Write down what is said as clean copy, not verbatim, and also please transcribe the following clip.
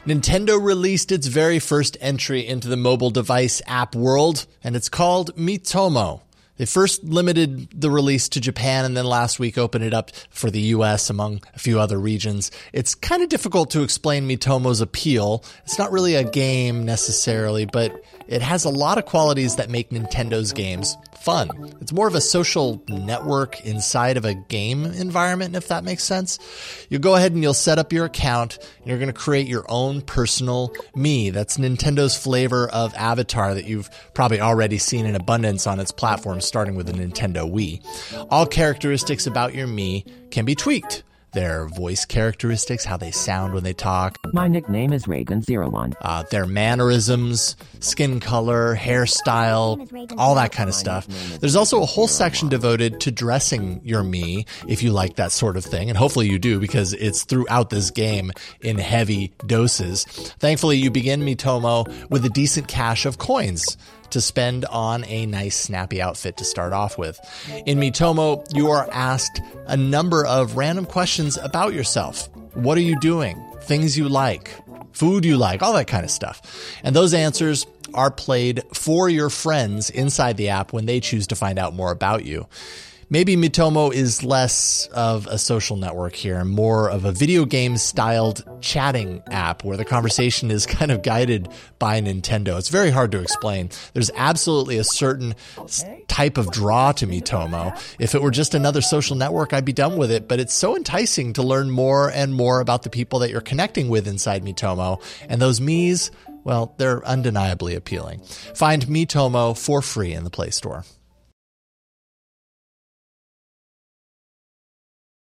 Nintendo released its very first entry into the mobile device app world, and it's called Miitomo. They first limited the release to Japan and then last week opened it up for the US among a few other regions. It's kind of difficult to explain Miitomo's appeal. It's not really a game necessarily, but it has a lot of qualities that make Nintendo's games fun. It's more of a social network inside of a game environment, if that makes sense. You'll go ahead and you'll set up your account and you're going to create your own personal Mii. That's Nintendo's flavor of avatar that you've probably already seen in abundance on its platform, starting with the Nintendo Wii. All characteristics about your Mii can be tweaked. Their voice characteristics, how they sound when they talk. My nickname is Reagan01. Their mannerisms, skin color, hairstyle, all that kind of stuff. There's also a whole section devoted to dressing your Mii, if you like that sort of thing. And hopefully you do, because it's throughout this game in heavy doses. Thankfully, you begin Miitomo with a decent cache of coins to spend on a nice snappy outfit to start off with. In Miitomo, you are asked a number of random questions about yourself. What are you doing? Things you like, food you like, all that kind of stuff. And those answers are played for your friends inside the app when they choose to find out more about you. Maybe Miitomo is less of a social network here, more of a video game styled chatting app where the conversation is kind of guided by Nintendo. It's very hard to explain. There's absolutely a certain type of draw to Miitomo. If it were just another social network, I'd be done with it, but it's so enticing to learn more and more about the people that you're connecting with inside Miitomo. And those Miis, well, they're undeniably appealing. Find Miitomo for free in the Play Store.